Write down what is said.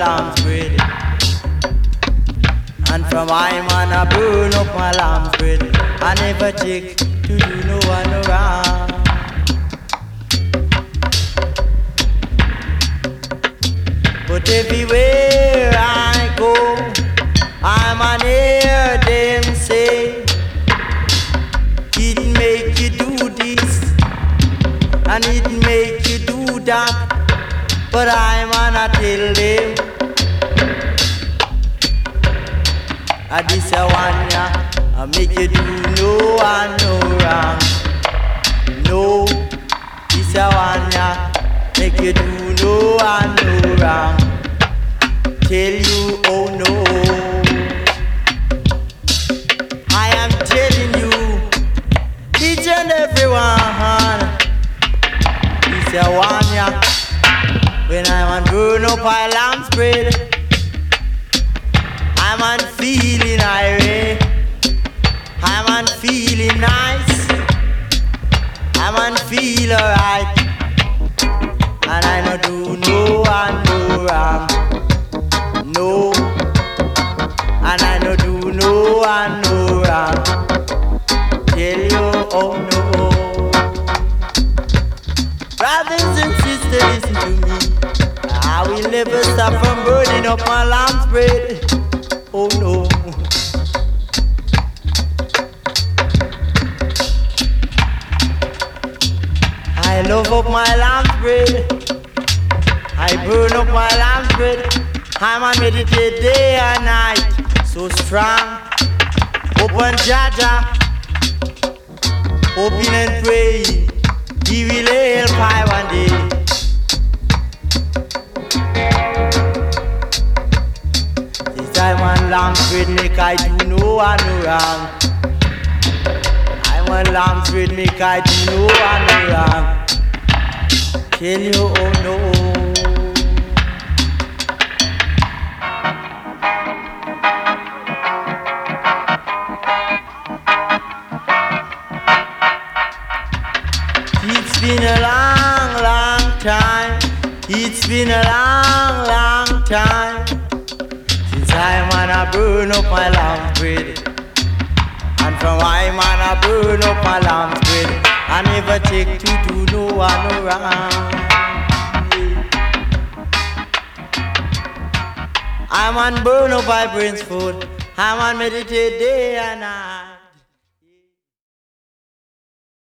lamb's bread. And from I man I burn up my lamb's bread. I never check to do no one around. But everywhere I go, I'm an hear them say, it make you do this, and it make you do that. But I'm gonna tell them, this a one ya, I make you do no one no wrong. No, this a one ya, make you do no one no wrong. Tell you, oh no, I am telling you, each and every one, this a one ya. When I'm on burn up my lamb's bread, I'm on feeling irate, I'm on feeling nice, I'm on feel alright, and I no do no one no wrong, no, and I no do no one no wrong. Tell you, oh no, brothers and sisters, listen to me. I will never stop from burning up my lamb's bread. Oh no. I love up my lamb's bread. I burn up my lamb's bread. I'm a meditate day and night. So strong. Open Jaja. Hoping and praying. He will help I one day. I'm on lamb's bread, make I do no one no wrong. I'm on lamb's bread, make I do no one no wrong. Tell you, oh no. It's been a long, long time. It's been a long, long time. I man I burn up my lamb's bread, and from I man I burn up my lamb's bread. I never take to do no one around. I'm on burn up my brain's food. I'm on meditate day and night.